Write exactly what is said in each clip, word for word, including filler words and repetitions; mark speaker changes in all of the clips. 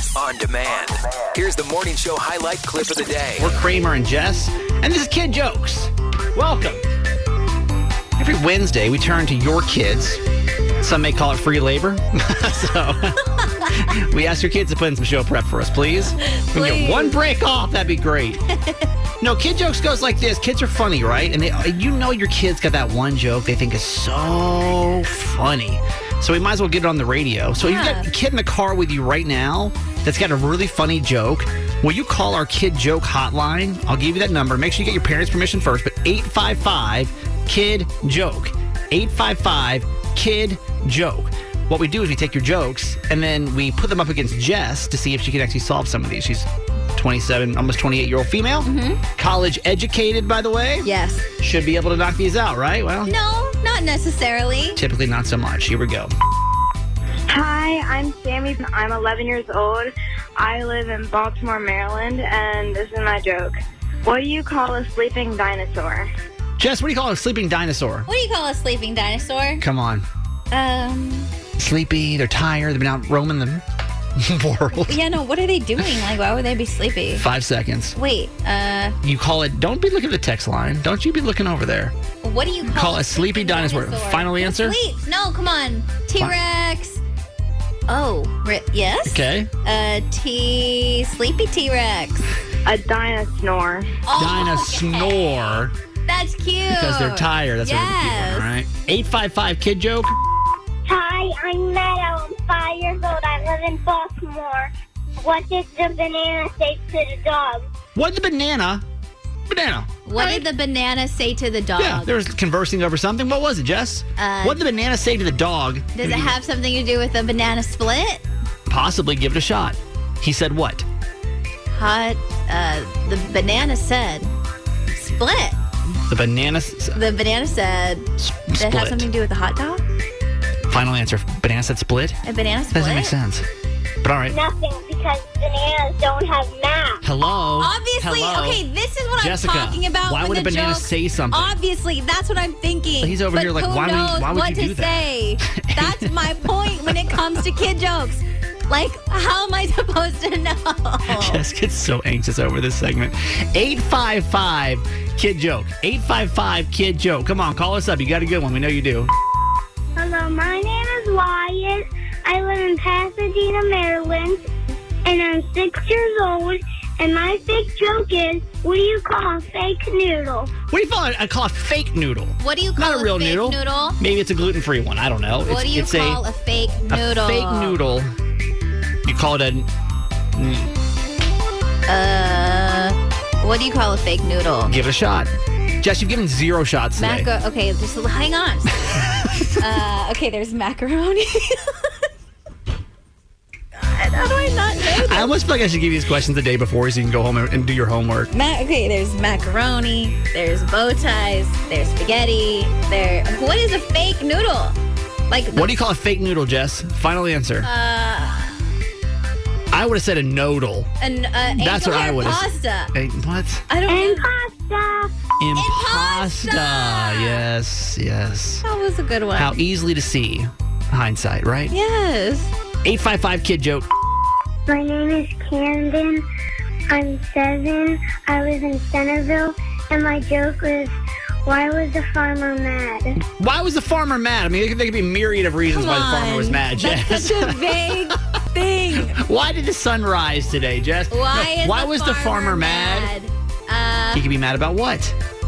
Speaker 1: on demand. Here's the morning show highlight clip of the day.
Speaker 2: We're Kramer and Jess, and this is Kid Jokes. Welcome. Every Wednesday, we turn to your kids. Some may call it free labor. So we ask your kids to put in some show prep for us, please. If we can get one break off, that'd be great. No, Kid Jokes goes like this. Kids are funny, right? And they, you know your kids got that one joke they think is so funny. So we might as well get it on the radio. So yeah. You've got a kid in the car with you right now that's got a really funny joke. Will you call our Kid Joke hotline? I'll give you that number. Make sure you get your parents' permission first. But eight five five, Kid Joke. eight five five, Kid Joke. What we do is we take your jokes and then we put them up against Jess to see if she can actually solve some of these. She's twenty-seven, almost twenty-eight-year-old female. Mm-hmm. College educated, by the way.
Speaker 3: Yes.
Speaker 2: Should be able to knock these out, right? Well,
Speaker 3: no, not necessarily.
Speaker 2: Typically not so much. Here we go.
Speaker 4: Hi, I'm Sammy. I'm eleven years old. I live in Baltimore, Maryland, and this is my joke. What do you call a sleeping dinosaur?
Speaker 2: Jess, what do you call a sleeping dinosaur?
Speaker 3: What do you call a sleeping dinosaur?
Speaker 2: Come on.
Speaker 3: Um...
Speaker 2: Sleepy, they're tired, they've been out roaming the world.
Speaker 3: Yeah, no, what are they doing? Like, why would they be sleepy?
Speaker 2: Five seconds.
Speaker 3: Wait, uh...
Speaker 2: You call it, don't be looking at the text line. Don't you be looking over there.
Speaker 3: What do you call,
Speaker 2: call a sleepy dinosaur? dinosaur? Final answer?
Speaker 3: Sleeps. No, come on. T-Rex. Oh, ri- yes?
Speaker 2: Okay.
Speaker 3: Uh, T... Sleepy T-Rex.
Speaker 4: A dinosaur.
Speaker 3: Oh,
Speaker 2: Dinosaur.
Speaker 3: Okay. That's cute.
Speaker 2: Because they're tired. That's
Speaker 3: yes.
Speaker 2: what they're keeping, all right? eight five five, Kid Joke.
Speaker 5: Hi, I'm Meadow. I'm five years old. I live in Baltimore. What did the banana say to the dog?
Speaker 2: What did the banana? Banana.
Speaker 3: What right? did the banana say to the dog?
Speaker 2: Yeah, they were conversing over something. What was it, Jess? Uh, what did the banana say to the dog?
Speaker 3: Does it have something to do with a banana split?
Speaker 2: Possibly. Give it a shot. He said what?
Speaker 3: Hot. Uh, the banana said split.
Speaker 2: The banana.
Speaker 3: The banana said.
Speaker 2: Split.
Speaker 3: Does it have something to do with a hot dog?
Speaker 2: Final answer. Banana said split?
Speaker 3: A banana split?
Speaker 2: Doesn't make sense. But all right.
Speaker 5: Nothing, because bananas don't have math.
Speaker 2: Hello?
Speaker 3: Obviously.
Speaker 2: Hello?
Speaker 3: Okay, this is what
Speaker 2: Jessica,
Speaker 3: I'm talking about.
Speaker 2: Why would a banana
Speaker 3: joke,
Speaker 2: say something?
Speaker 3: Obviously, that's what I'm thinking.
Speaker 2: But he's over
Speaker 3: but
Speaker 2: here like,
Speaker 3: who
Speaker 2: why would,
Speaker 3: knows
Speaker 2: he, why would
Speaker 3: what
Speaker 2: you do
Speaker 3: to
Speaker 2: that?
Speaker 3: Say? That's my point when it comes to kid jokes. Like, how am I supposed to know?
Speaker 2: Jess gets so anxious over this segment. eight five five, Kid Joke. eight five five, Kid Joke. Come on, call us up. You got a good one. We know you do.
Speaker 5: Hello, my name is Wyatt. I live in Pasadena, Maryland, and I'm six years old. And my fake joke is, what do you call a fake noodle?
Speaker 2: What do you call it? I call a fake noodle.
Speaker 3: What do you call
Speaker 2: Not a, real
Speaker 3: a fake
Speaker 2: noodle.
Speaker 3: noodle?
Speaker 2: Maybe it's a gluten-free one. I don't know.
Speaker 3: What
Speaker 2: it's,
Speaker 3: do you
Speaker 2: it's
Speaker 3: call a, a fake noodle?
Speaker 2: A fake noodle. You call it a...
Speaker 3: Uh, what do you call a fake noodle?
Speaker 2: Give it a shot. Jess, you've given zero shots today.
Speaker 3: Macro- okay, just hang on. uh, okay, there's macaroni. God, how do I not know this?
Speaker 2: I almost feel like I should give you these questions the day before so you can go home and do your homework.
Speaker 3: Ma- okay, there's macaroni, there's bow ties, there's spaghetti, there... What is a fake noodle? Like,
Speaker 2: What do you call a fake noodle, Jess? Final answer.
Speaker 3: Uh...
Speaker 2: I would have said a noodle.
Speaker 3: An uh,
Speaker 2: That's what I would have
Speaker 3: pasta.
Speaker 2: Hey, what?
Speaker 3: I don't know.
Speaker 5: Impasta.
Speaker 2: Impasta. Yes, yes.
Speaker 3: That was a good one.
Speaker 2: How easily to see. Hindsight, right?
Speaker 3: Yes.
Speaker 2: eight five five, Kid Joke.
Speaker 5: My name is Camden. I'm seven. I live in Centerville. And my joke was, why was the farmer mad?
Speaker 2: Why was the farmer mad? I mean, there could, there could be a myriad of reasons
Speaker 3: Come
Speaker 2: why the farmer
Speaker 3: on.
Speaker 2: was mad, Jess.
Speaker 3: That's such a vague thing.
Speaker 2: Why did the sun rise today, Jess?
Speaker 3: Why
Speaker 2: No,
Speaker 3: is
Speaker 2: why
Speaker 3: the
Speaker 2: was
Speaker 3: farmer
Speaker 2: the farmer mad?
Speaker 3: mad? Uh,
Speaker 2: He could be mad about what?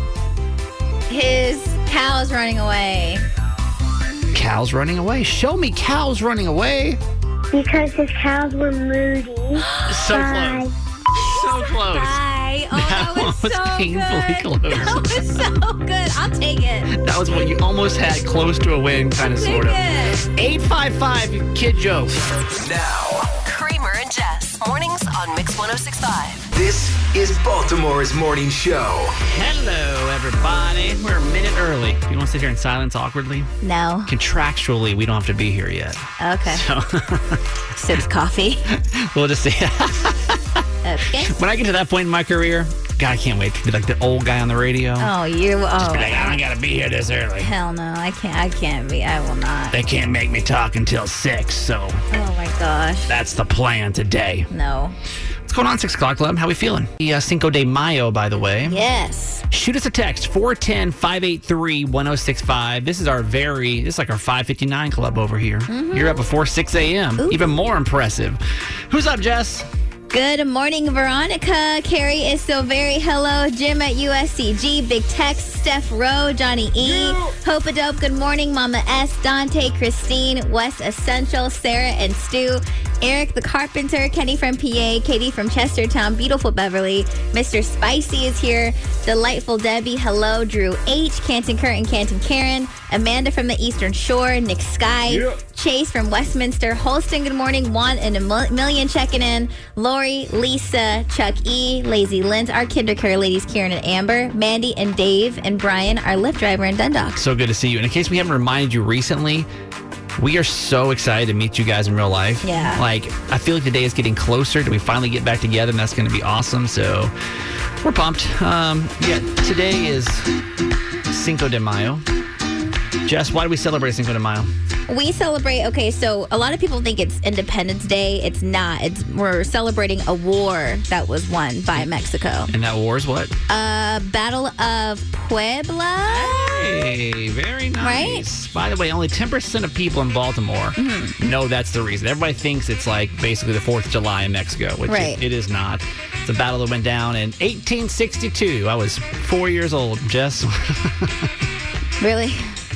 Speaker 3: His cow's running away.
Speaker 2: Cows running away. Show me cows running away.
Speaker 5: Because his cows were moody.
Speaker 2: So
Speaker 5: Bye.
Speaker 2: close. So close.
Speaker 3: Bye. Oh, that,
Speaker 2: That
Speaker 3: was,
Speaker 2: was
Speaker 3: so
Speaker 2: painfully
Speaker 3: good.
Speaker 2: close.
Speaker 3: That was so good. I'll take it.
Speaker 2: That was what you almost had close to a win, kind of,
Speaker 3: Take
Speaker 2: sort of.
Speaker 3: it.
Speaker 2: eight five five, Kid Joke.
Speaker 1: Now,
Speaker 6: Kramer and Jess. Mornings on Mix one oh six point five.
Speaker 1: this is Baltimore's morning show.
Speaker 2: Hello, everybody. We're a minute early. You want to sit here in silence awkwardly?
Speaker 3: No.
Speaker 2: Contractually, we don't have to be here yet.
Speaker 3: Okay.
Speaker 2: So
Speaker 3: Sips coffee.
Speaker 2: we'll just see.
Speaker 3: Okay.
Speaker 2: When I get to that point in my career, God, I can't wait to be like the old guy on the radio.
Speaker 3: Oh, you. Oh,
Speaker 2: Just be like, I don't got to be here this early.
Speaker 3: hell no. I can't. I can't be. I will not.
Speaker 2: They can't make me talk until six, so
Speaker 3: Oh my gosh.
Speaker 2: that's the plan today.
Speaker 3: No.
Speaker 2: What's going on, six o'clock Club? How we feeling? The uh, Cinco de Mayo, by the way.
Speaker 3: Yes.
Speaker 2: Shoot us a text, four one zero, five eight three, one zero six five. This is our very, this is like our five fifty-nine club over here.
Speaker 3: Mm-hmm.
Speaker 2: You're up before six a.m.
Speaker 3: Ooh.
Speaker 2: Even more impressive. Who's up, Jess?
Speaker 3: Good morning, Veronica. Carrie is so very hello. Jim at U S C G. Big Tex. Steph Rowe. Johnny E. Hope a Dope. Good morning, Mama S. Dante. Christine. West Essential. Sarah and Stu. Eric the Carpenter. Kenny from P A. Katie from Chestertown. Beautiful Beverly. Mister Spicy is here. Delightful Debbie. Hello. Drew H. Canton Kurt and Canton Karen. Amanda from the Eastern Shore. Nick Sky.
Speaker 2: Yeah.
Speaker 3: Chase from Westminster. Holston, good morning. Juan and a mil- million checking in. Lori, Lisa, Chuck E, Lazy Lint, our Kindercare ladies, Karen and Amber, Mandy and Dave, and Brian, our Lyft driver in Dundalk.
Speaker 2: So good to see you. And in case we haven't reminded you recently, we are so excited to meet you guys in real life.
Speaker 3: Yeah.
Speaker 2: Like, I feel like the day is getting closer to we finally get back together, and that's going to be awesome. So we're pumped. Um, yeah, today is Cinco de Mayo. Jess, why do we celebrate Cinco de Mayo?
Speaker 3: We celebrate, okay, so a lot of people think it's Independence Day. It's not. It's We're celebrating a war that was won by Mexico.
Speaker 2: And that war is what?
Speaker 3: Uh, Battle of Puebla.
Speaker 2: Hey, very nice.
Speaker 3: Right?
Speaker 2: By the way, only ten percent of people in Baltimore
Speaker 3: Mm-hmm.
Speaker 2: know that's the reason. Everybody thinks it's like basically the fourth of July in Mexico, which
Speaker 3: Right.
Speaker 2: it, it is not. It's a battle that went down in eighteen sixty-two. I was four years old, Jess.
Speaker 3: Really?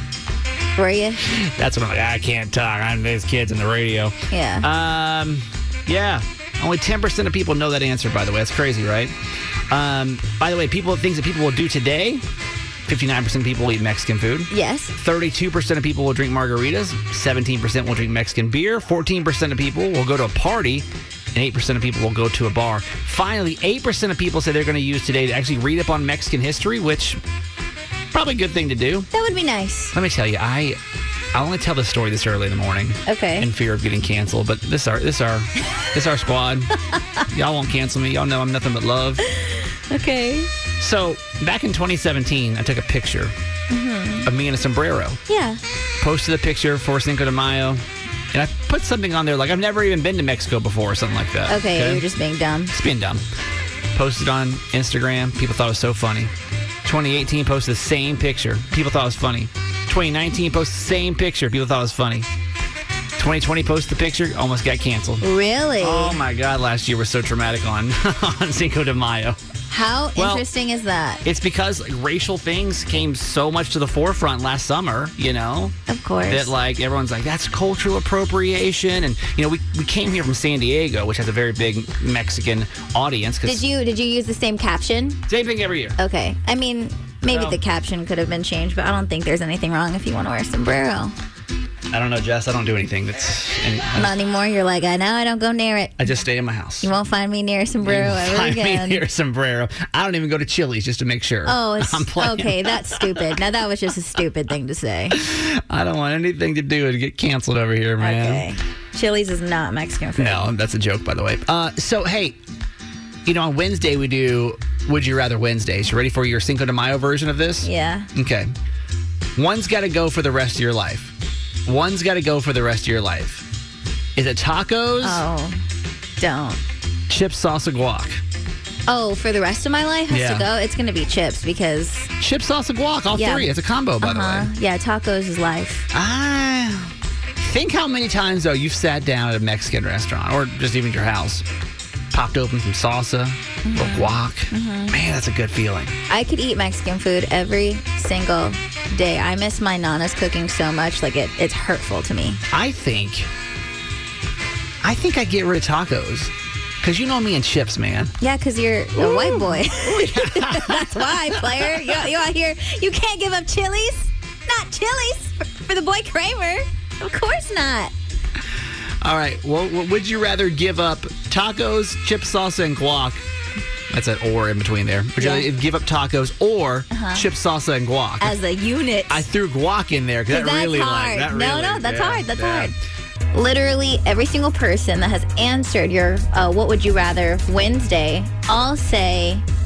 Speaker 3: Were you?
Speaker 2: That's when I'm like, I can't talk. I'm these kids in the radio.
Speaker 3: Yeah.
Speaker 2: Um, yeah. Only ten percent of people know that answer, by the way. That's crazy, right? Um, by the way, people things that people will do today, fifty-nine percent of people will eat Mexican food.
Speaker 3: Yes.
Speaker 2: thirty-two percent of people will drink margaritas. seventeen percent will drink Mexican beer. fourteen percent of people will go to a party. And eight percent of people will go to a bar. Finally, eight percent of people say they're going to use today to actually read up on Mexican history, which probably a good thing to do.
Speaker 3: That would be nice.
Speaker 2: Let me tell you, I I only tell this story this early in the morning.
Speaker 3: Okay.
Speaker 2: In fear of getting canceled, but this our this our this our squad. Y'all won't cancel me. Y'all know I'm nothing but love.
Speaker 3: Okay.
Speaker 2: So back in twenty seventeen, I took a picture
Speaker 3: Mm-hmm.
Speaker 2: of me in a sombrero.
Speaker 3: Yeah.
Speaker 2: Posted a picture for Cinco de Mayo, and I put something on there like I've never even been to Mexico before or something like that.
Speaker 3: Okay, you're just being dumb.
Speaker 2: It's being dumb. Posted on Instagram. People thought it was so funny. twenty eighteen, posted the same picture. People thought it was funny. twenty nineteen, posted the same picture. People thought it was funny. twenty twenty, posted the picture. Almost got canceled.
Speaker 3: Really?
Speaker 2: Oh, my God. Last year was so traumatic on, on Cinco de Mayo.
Speaker 3: How
Speaker 2: Well,
Speaker 3: interesting is that?
Speaker 2: It's because like, racial things came so much to the forefront last summer, you know?
Speaker 3: Of course.
Speaker 2: That, like, everyone's like, that's cultural appropriation. And, you know, we, we came here from San Diego, which has a very big Mexican audience.
Speaker 3: Did you did you use the same caption?
Speaker 2: Same thing every year.
Speaker 3: Okay. I mean, maybe
Speaker 2: So-
Speaker 3: the caption could have been changed, but I don't think there's anything wrong if you want to wear a sombrero.
Speaker 2: I don't know, Jess. I don't do anything that's... Any, I,
Speaker 3: Not anymore. You're like, I know I don't go near it.
Speaker 2: I just stay in my house.
Speaker 3: You won't find me near a sombrero ever
Speaker 2: Find
Speaker 3: again.
Speaker 2: me near a sombrero. I don't even go to Chili's just to make sure.
Speaker 3: Oh, it's,
Speaker 2: I'm playing.
Speaker 3: okay. That's stupid. Now that was just a stupid thing to say.
Speaker 2: I don't want anything to do with get canceled over here, man.
Speaker 3: Okay. Chili's is not Mexican food.
Speaker 2: No, that's a joke, by the way. Uh, so, hey, you know, on Wednesday we do Would You Rather Wednesdays. You ready for your Cinco de Mayo version of this?
Speaker 3: Yeah.
Speaker 2: Okay. One's got to go for the rest of your life. One's got to go for the rest of your life. Is it tacos,
Speaker 3: Oh, don't.
Speaker 2: chips, salsa, guac?
Speaker 3: Oh, for the rest of my life has
Speaker 2: Yeah.
Speaker 3: to go? It's going to be chips because...
Speaker 2: Chips, salsa, guac, all
Speaker 3: Yeah.
Speaker 2: three. It's a combo, by the
Speaker 3: Uh-huh.
Speaker 2: way.
Speaker 3: Yeah, tacos is life.
Speaker 2: I think how many times, though, you've sat down at a Mexican restaurant or just even your house, popped open some salsa
Speaker 3: Mm-hmm.
Speaker 2: or guac. Man, that's a good feeling.
Speaker 3: I could eat Mexican food every single day. I miss my Nana's cooking so much. Like, it, it's hurtful to me.
Speaker 2: I think, I think I get rid of tacos. Because you know me and chips, man.
Speaker 3: Yeah, because you're a white boy. That's why, player. You, you out here, you can't give up Chili's? Not Chili's for, for the boy Kramer. Of course not.
Speaker 2: All right. Well, w- would you rather give up tacos, chips, salsa, and guac? That's an or in between there. Would you
Speaker 3: Yeah.
Speaker 2: rather give up tacos or
Speaker 3: Uh-huh.
Speaker 2: chips, salsa, and guac?
Speaker 3: As a unit.
Speaker 2: I threw guac in there because that
Speaker 3: that's
Speaker 2: really
Speaker 3: hard.
Speaker 2: like that
Speaker 3: no,
Speaker 2: really,
Speaker 3: no, that's
Speaker 2: yeah,
Speaker 3: hard. That's
Speaker 2: yeah.
Speaker 3: hard. Literally every single person that has answered your uh, What Would You Rather Wednesday all say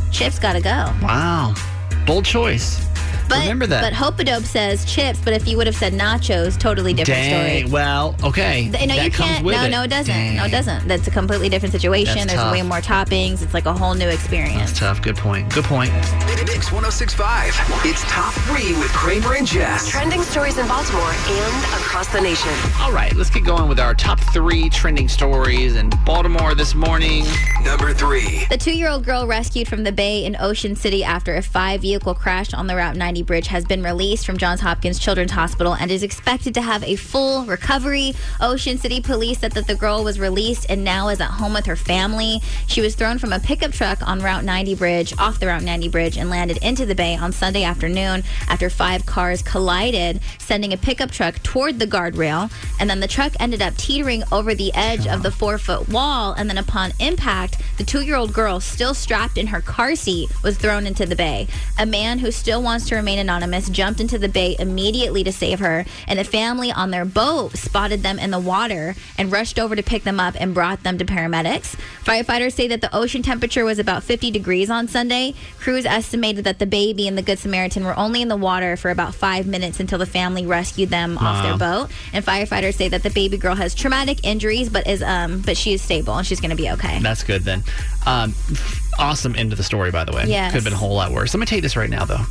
Speaker 3: Chip's got to go.
Speaker 2: Wow. Bold choice.
Speaker 3: But,
Speaker 2: Remember that.
Speaker 3: But Hope-A-Dope says chips, but if you would have said nachos, totally different
Speaker 2: Dang.
Speaker 3: story.
Speaker 2: Well, okay.
Speaker 3: Th- No,
Speaker 2: that
Speaker 3: you
Speaker 2: comes
Speaker 3: can't.
Speaker 2: with
Speaker 3: No,
Speaker 2: it.
Speaker 3: no, it doesn't.
Speaker 2: Dang.
Speaker 3: No, it doesn't. That's a completely different situation.
Speaker 2: That's
Speaker 3: There's
Speaker 2: tough.
Speaker 3: way more toppings. It's like a whole new experience.
Speaker 2: That's tough. Good point. Good point.
Speaker 1: Mix one oh six point five. It's Top three with Kramer and Jess.
Speaker 6: Trending stories in Baltimore and across the nation.
Speaker 2: All right, let's get going with our top three trending stories in Baltimore this morning.
Speaker 1: Number three.
Speaker 3: The two-year-old girl rescued from the bay in Ocean City after a five-vehicle crash on the Route ninety bridge has been released from Johns Hopkins Children's Hospital and is expected to have a full recovery. Ocean City police said that the girl was released and now is at home with her family. She was thrown from a pickup truck on Route ninety bridge, off the Route ninety bridge, and landed into the bay on Sunday afternoon after five cars collided, sending a pickup truck toward the guardrail. And then the truck ended up teetering over the edge of the four-foot wall. And then upon impact, the two-year-old girl, still strapped in her car seat, was thrown into the bay. A man who still wants to remain anonymous jumped into the bay immediately to save her, and a family on their boat spotted them in the water and rushed over to pick them up and brought them to paramedics. Firefighters say that the ocean temperature was about fifty degrees on Sunday. Crews estimated that the baby and the Good Samaritan were only in the water for about five minutes until the family rescued them off their boat. And firefighters say that the baby girl has traumatic injuries, but is um but she is stable and she's going to be okay.
Speaker 2: That's good then. Um, awesome end of the story, by the way.
Speaker 3: Yes.
Speaker 2: Could have been a whole lot worse. Let me tell you this right now, though.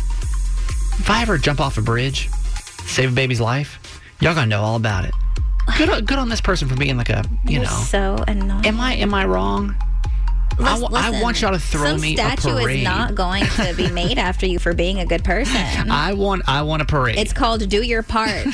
Speaker 2: If I ever jump off a bridge, save a baby's life, y'all gonna know all about it. Good, on- good on this person for being like a, you
Speaker 3: You're
Speaker 2: know.
Speaker 3: so annoying.
Speaker 2: Am I am I wrong? I,
Speaker 3: Lis-
Speaker 2: w- I
Speaker 3: listen,
Speaker 2: want y'all to throw
Speaker 3: some
Speaker 2: me a
Speaker 3: statue
Speaker 2: parade.
Speaker 3: is not going to be made after you for being a good person.
Speaker 2: I want I want a parade.
Speaker 3: It's called Do Your Part.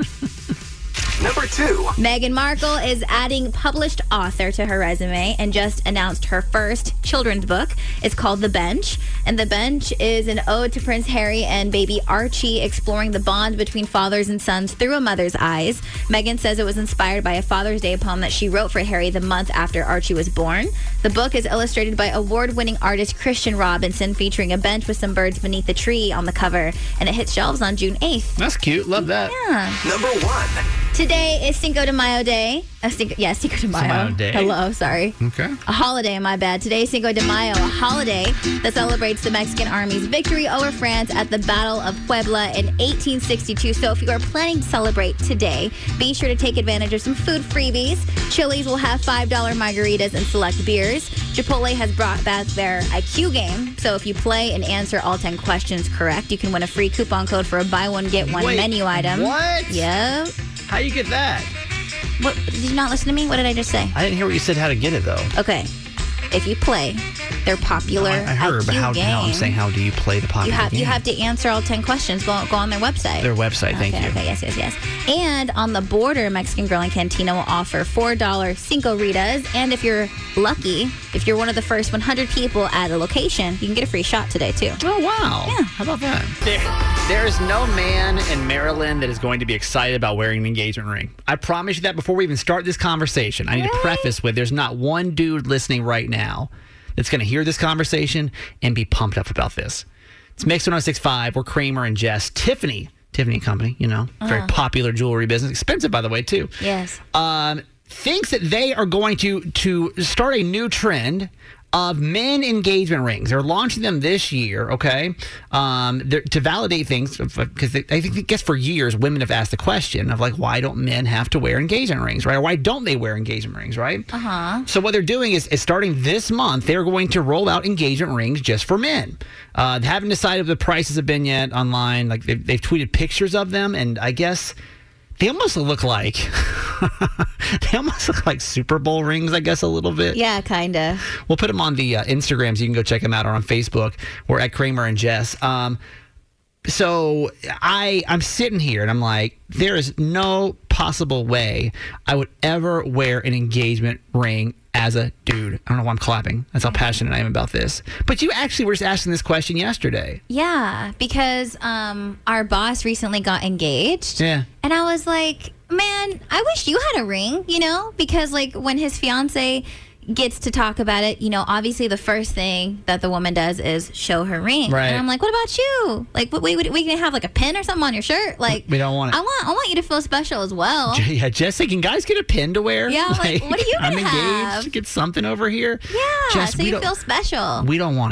Speaker 1: Number two.
Speaker 3: Meghan Markle is adding published author to her resume and just announced her first children's book. It's called The Bench. And The Bench is an ode to Prince Harry and baby Archie, exploring the bond between fathers and sons through a mother's eyes. Meghan says it was inspired by a Father's Day poem that she wrote for Harry the month after Archie was born. The book is illustrated by award-winning artist Christian Robinson, featuring a bench with some birds beneath the tree on the cover. And it hits shelves on June eighth.
Speaker 2: That's cute. Love that.
Speaker 3: Yeah.
Speaker 1: Number one.
Speaker 3: Today is Cinco de Mayo Day. Uh, Cinco, yeah, Cinco de Mayo.
Speaker 2: Mayo Day.
Speaker 3: Hello, sorry.
Speaker 2: Okay.
Speaker 3: A holiday, my bad. Today is Cinco de Mayo, a holiday that celebrates the Mexican Army's victory over France at the Battle of Puebla in eighteen sixty-two. So if you are planning to celebrate today, be sure to take advantage of some food freebies. Chili's will have five dollar margaritas and select beers. Chipotle has brought back their I Q game. So if you play and answer all ten questions correct, you can win a free coupon code for a buy one, get one
Speaker 2: Wait,
Speaker 3: menu item.
Speaker 2: what?
Speaker 3: Yep.
Speaker 2: How you get that?
Speaker 3: What, did you not listen to me? What did I just say?
Speaker 2: I didn't hear what you said how to get it, though.
Speaker 3: Okay. If you play their popular
Speaker 2: I, I heard,
Speaker 3: I Q
Speaker 2: but how,
Speaker 3: game,
Speaker 2: how I'm saying, how do you play the popular
Speaker 3: you have
Speaker 2: game?
Speaker 3: you have to answer all ten questions. Go go on their website.
Speaker 2: Their website, thank
Speaker 3: okay,
Speaker 2: you.
Speaker 3: Okay, yes, yes, yes. And on the border, Mexican Grill and Cantina will offer four dollar Cinco Ritas. And if you're lucky, if you're one of the first one hundred people at a location, you can get a free shot today, too.
Speaker 2: Oh, wow.
Speaker 3: Yeah.
Speaker 2: How about that? There, there is no man in Maryland that is going to be excited about wearing an engagement ring. I promise you that before we even start this conversation. I need to
Speaker 3: Really?
Speaker 2: preface with there's not one dude listening right now that's going to hear this conversation and be pumped up about this. It's Mix one oh six point five. We're Kramer and Jess. Tiffany, Tiffany and Company, you know, very popular jewelry business. Expensive, by the way, too.
Speaker 3: Yes.
Speaker 2: Um, thinks that they are going to to start a new trend of men engagement rings. They're launching them this year, okay, um, they're- to validate things, because I think, I guess for years, women have asked the question of, like, why don't men have to wear engagement rings, right? Or why don't they wear engagement rings, right?
Speaker 3: Uh-huh.
Speaker 2: So what they're doing is, is starting this month, they're going to roll out engagement rings just for men. Uh, they haven't decided what the prices have been yet online. Like, they've, they've tweeted pictures of them, and I guess they almost look like they almost look like Super Bowl rings, I guess, a little bit.
Speaker 3: Yeah, kind of.
Speaker 2: We'll put them on the uh, Instagrams. You can go check them out, or on Facebook. We're at Kramer and Jess. Um, so I, I'm sitting here and I'm like, there is no possible way I would ever wear an engagement ring as a dude. I don't know why I'm clapping. That's how passionate I am about this. But you actually were just asking this question yesterday.
Speaker 3: Yeah, because um, our boss recently got engaged.
Speaker 2: Yeah.
Speaker 3: And I was like, man, I wish you had a ring, you know? Because, like, when his fiance gets to talk about it, you know, obviously the first thing that the woman does is show her ring.
Speaker 2: Right.
Speaker 3: And I'm like, what about you? Like, we, we, we can have, like, a pin or something on your shirt? Like,
Speaker 2: We don't want it.
Speaker 3: I want I want you to feel special as well.
Speaker 2: Yeah, Jesse, can guys get a pin to wear?
Speaker 3: Yeah, like, what are you
Speaker 2: I'm
Speaker 3: gonna
Speaker 2: engaged.
Speaker 3: have?
Speaker 2: Get something over here.
Speaker 3: Yeah,
Speaker 2: Jess,
Speaker 3: so
Speaker 2: we
Speaker 3: you
Speaker 2: don't-
Speaker 3: feel special.
Speaker 2: We don't want it.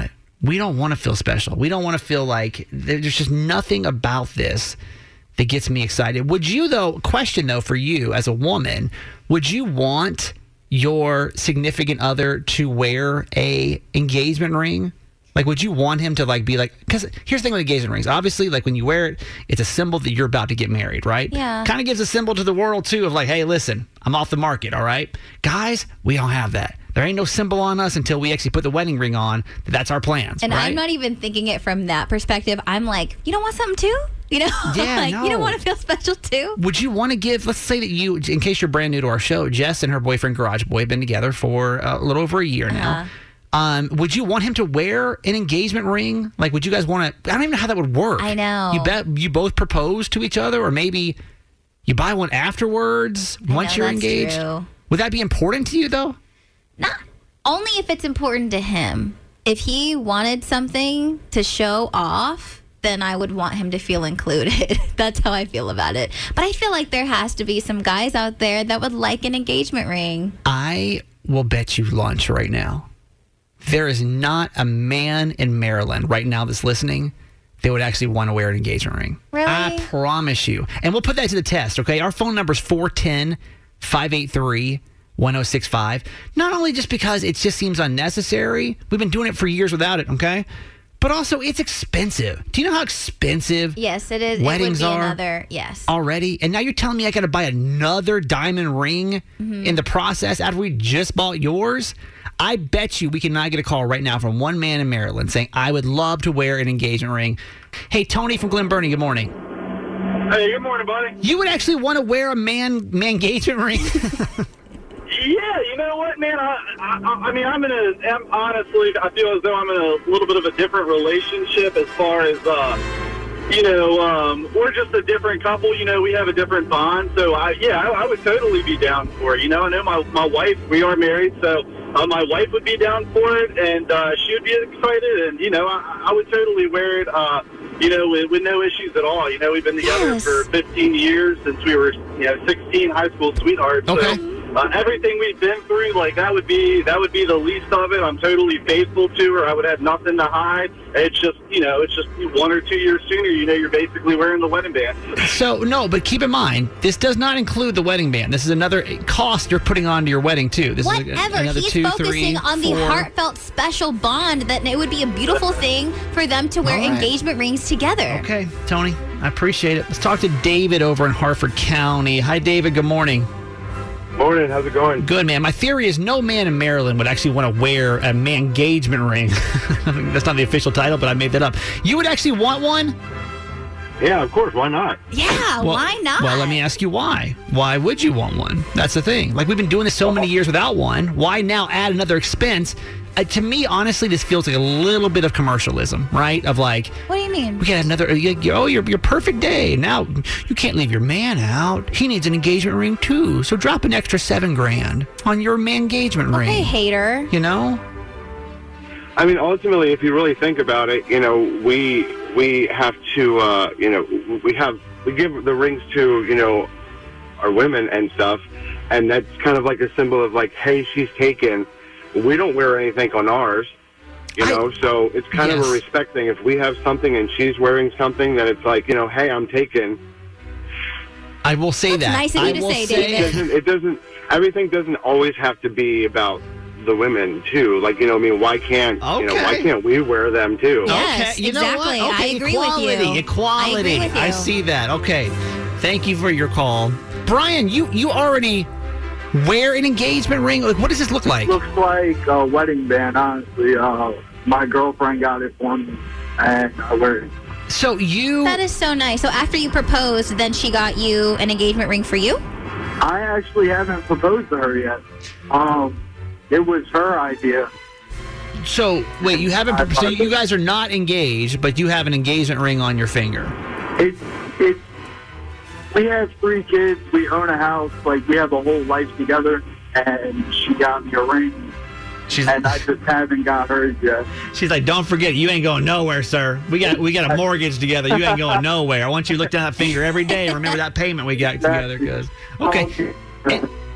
Speaker 2: we don't want to feel special. We don't want to feel like there's just nothing about this that gets me excited. Would you, though, question, though, for you as a woman, would you want your significant other to wear a engagement ring? Like, would you want him to, like, be like, because here's the thing with engagement rings. Obviously, like, when you wear it, it's a symbol that you're about to get married, right?
Speaker 3: Yeah.
Speaker 2: Kind of gives a symbol to the world, too, of like, hey, listen, I'm off the market, all right? Guys, we don't have that. There ain't no symbol on us until we actually put the wedding ring on. That's our plans,
Speaker 3: And
Speaker 2: right?
Speaker 3: I'm not even thinking it from that perspective. I'm like, you don't want something too? You know?
Speaker 2: Yeah,
Speaker 3: like,
Speaker 2: no.
Speaker 3: You don't want to feel special too?
Speaker 2: Would you want to give, let's say that you, in case you're brand new to our show, Jess and her boyfriend Garage Boy have been together for a little over a year now.
Speaker 3: Uh-huh.
Speaker 2: Um, would you want him to wear an engagement ring? Like, would you guys want to, I don't even know how that would work.
Speaker 3: I know.
Speaker 2: You bet you both propose to each other, or maybe you buy one afterwards
Speaker 3: I
Speaker 2: once
Speaker 3: know,
Speaker 2: you're
Speaker 3: that's
Speaker 2: engaged?
Speaker 3: true.
Speaker 2: Would that be important to you, though?
Speaker 3: Not only if it's important to him. If he wanted something to show off, then I would want him to feel included. That's how I feel about it. But I feel like there has to be some guys out there that would like an engagement ring.
Speaker 2: I will bet you lunch right now. There is not a man in Maryland right now that's listening that would actually want to wear an engagement ring.
Speaker 3: Really?
Speaker 2: I promise you. And we'll put that to the test, okay? Our phone number is four one zero, five eight three, one zero six five. Not only just because it just seems unnecessary. We've been doing it for years without it, okay? But also, it's expensive. Do you know how expensive
Speaker 3: Yes, it is.
Speaker 2: weddings
Speaker 3: it would be
Speaker 2: are
Speaker 3: another, yes.
Speaker 2: already? And now you're telling me I got to buy another diamond ring
Speaker 3: Mm-hmm.
Speaker 2: in the process after we just bought yours? I bet you we can now get a call right now from one man in Maryland saying, I would love to wear an engagement ring. Hey, Tony from Glen Burnie, good morning.
Speaker 7: Hey, good morning, buddy.
Speaker 2: You would actually want to wear a man, man engagement ring?
Speaker 7: Yeah, you know what, man? I, I, I mean, I'm in a, I'm, honestly, I feel as though I'm in a little bit of a different relationship as far as, uh, you know, um, we're just a different couple. You know, we have a different bond. So, I, yeah, I, I would totally be down for it. You know, I know my, my wife, we are married, so uh, my wife would be down for it, and uh, she would be excited. And, you know, I, I would totally wear it, uh, you know, with, with no issues at all. You know, we've been together
Speaker 3: Yes.
Speaker 7: for fifteen years since we were, you know, sixteen, high school sweethearts.
Speaker 2: Okay.
Speaker 7: So, Uh, everything we've been through, like that would be that would be the least of it. I'm totally faithful to her. I would have nothing to hide. It's just, you know, it's just one or two years sooner, you know, you're basically wearing the wedding band.
Speaker 2: So, no, but keep in mind, this does not include the wedding band. This is another cost you're putting onto your wedding, too. This
Speaker 3: Whatever.
Speaker 2: is another
Speaker 3: He's
Speaker 2: two,
Speaker 3: focusing
Speaker 2: three,
Speaker 3: on the
Speaker 2: four.
Speaker 3: heartfelt, special bond that it would be a beautiful thing for them to wear
Speaker 2: All right.
Speaker 3: engagement rings together.
Speaker 2: Okay, Tony, I appreciate it. Let's talk to David over in Harford County. Hi, David. Good morning.
Speaker 7: Morning, how's it going?
Speaker 2: Good, man. My theory is no man in Maryland would actually want to wear a man engagement ring. That's not the official title, but I made that up. You would actually want one?
Speaker 7: Yeah, of course, why not?
Speaker 3: Yeah,
Speaker 2: Well-
Speaker 3: why not?
Speaker 2: Well, let me ask you why. Why would you want one? That's the thing. Like, we've been doing this so many years without one. Why now add another expense? Uh, to me, honestly, this feels like a little bit of commercialism, right? Of like,
Speaker 3: What do you mean?
Speaker 2: we got another, you- you- oh, your, your perfect day. Now, you can't leave your man out. He needs an engagement ring, too. So drop an extra seven grand on your man engagement ring.
Speaker 3: Okay, hater.
Speaker 2: You know?
Speaker 8: I mean, ultimately, if you really think about it, you know, we we have to, uh, you know, we have we give the rings to, you know, our women and stuff, and that's kind of like a symbol of like, hey, she's taken. We don't wear anything on ours, you
Speaker 2: I-
Speaker 8: know, so it's kind of
Speaker 2: Yes.
Speaker 8: a respect thing. If we have something and she's wearing something, then it's like, you know, hey, I'm taken.
Speaker 2: I will say
Speaker 3: That's
Speaker 2: that.
Speaker 3: nice of you
Speaker 2: I
Speaker 3: to
Speaker 2: will
Speaker 3: say,
Speaker 8: It
Speaker 3: David.
Speaker 8: doesn't, it doesn't, everything doesn't always have to be about the women too. Like, you know, I mean, why can't, you know, why
Speaker 2: Okay.
Speaker 8: can't we wear them too?
Speaker 3: Yes,
Speaker 2: okay, you know what?
Speaker 3: exactly. I
Speaker 2: Okay,
Speaker 3: agree with you.
Speaker 2: equality, Equality,
Speaker 3: I agree with
Speaker 2: I
Speaker 3: you.
Speaker 2: see that. Okay, thank you for your call, Brian. You you already wear an engagement ring. Like, what does this look like?
Speaker 9: Looks like a wedding band, honestly. Uh, my girlfriend got it for me, and I wear it.
Speaker 2: So you
Speaker 3: That is so nice. So after you proposed, then she got you an engagement ring for you?
Speaker 9: I actually haven't proposed to her yet. Um, it was her idea.
Speaker 2: so wait. You haven't. So you guys are not engaged, but you have an engagement ring on your finger.
Speaker 9: It, it, we have three kids. We own a house. Like, we have a whole life together, and she got me a ring,
Speaker 2: She's
Speaker 9: and I just haven't got hers yet.
Speaker 2: she's like, don't forget, you ain't going nowhere, sir. We got we got a mortgage together. You ain't going nowhere. I want you to look down that finger every day and remember that payment we got together. Cause okay. And,